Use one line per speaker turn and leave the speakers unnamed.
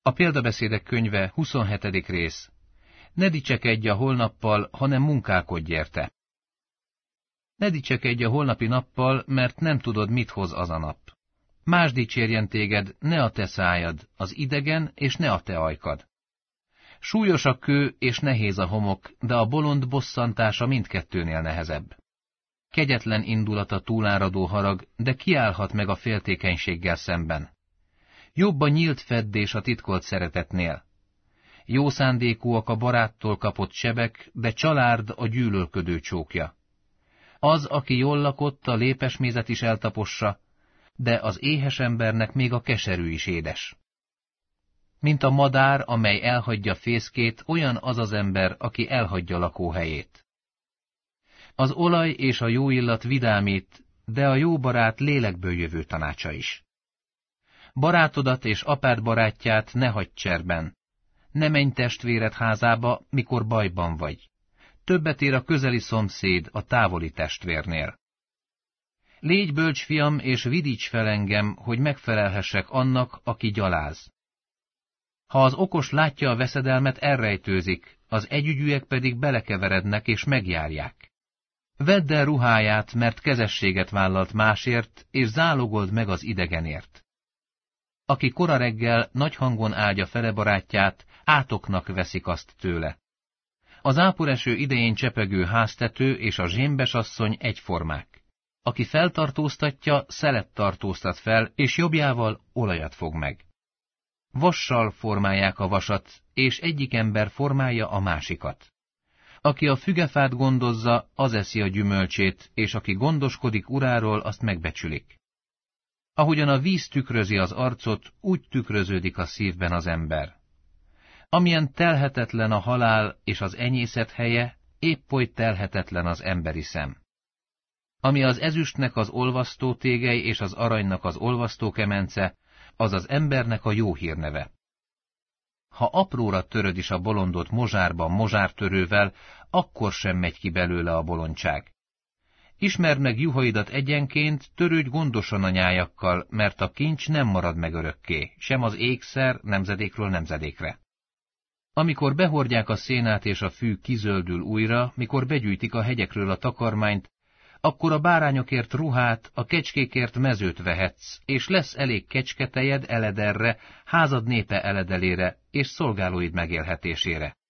A példabeszédek könyve 27. rész. Ne dicsekedj a holnappal, hanem munkálkodj érte. Ne dicsekedj a holnapi nappal, mert nem tudod, mit hoz az a nap. Más dicsérjen téged, ne a te szájad, az idegen, és ne a te ajkad. Súlyos a kő, és nehéz a homok, de a bolond bosszantása mindkettőnél nehezebb. Kegyetlen indulata túláradó harag, de kiállhat meg a féltékenységgel szemben. Jobb a nyílt feddés a titkolt szeretetnél. Jó szándékúak a baráttól kapott sebek, de csalárd a gyűlölködő csókja. Az, aki jól lakott, a lépesmézet is eltapossa, de az éhes embernek még a keserű is édes. Mint a madár, amely elhagyja fészkét, olyan az az ember, aki elhagyja lakóhelyét. Az olaj és a jó illat vidámít, de a jó barát lélekből jövő tanácsa is. Barátodat és apád barátját ne hagyd cserben. Ne menj testvéred házába, mikor bajban vagy. Többet ér a közeli szomszéd a távoli testvérnél. Légy bölcs, fiam, és vidíts fel engem, hogy megfelelhessek annak, aki gyaláz. Ha az okos látja a veszedelmet, elrejtőzik, az együgyűek pedig belekeverednek és megjárják. Vedd el ruháját, mert kezességet vállalt másért, és zálogold meg az idegenért. Aki kora reggel nagy hangon áldja fele barátját, átoknak veszik azt tőle. Az áporeső idején csepegő háztető és a zsémbes asszony egyformák. Aki feltartóztatja, szelet tartóztat fel, és jobbjával olajat fog meg. Vassal formálják a vasat, és egyik ember formálja a másikat. Aki a fügefát gondozza, az eszi a gyümölcsét, és aki gondoskodik uráról, azt megbecsülik. Ahogyan a víz tükrözi az arcot, úgy tükröződik a szívben az ember. Amilyen telhetetlen a halál és az enyészet helye, épp oly telhetetlen az emberi szem. Ami az ezüstnek az olvasztó tégely és az aranynak az olvasztó kemence, az az embernek a jó hírneve. Ha apróra töröd is a bolondot mozsárban mozsártörővel, akkor sem megy ki belőle a bolondság. Ismerd meg juhaidat egyenként, törődj gondosan a nyájakkal, mert a kincs nem marad meg örökké, sem az ékszer nemzedékről nemzedékre. Amikor behordják a szénát és a fű kizöldül újra, mikor begyűjtik a hegyekről a takarmányt, akkor a bárányokért ruhát, a kecskékért mezőt vehetsz, és lesz elég kecsketejed elederre, házad népe eledelére és szolgálóid megélhetésére.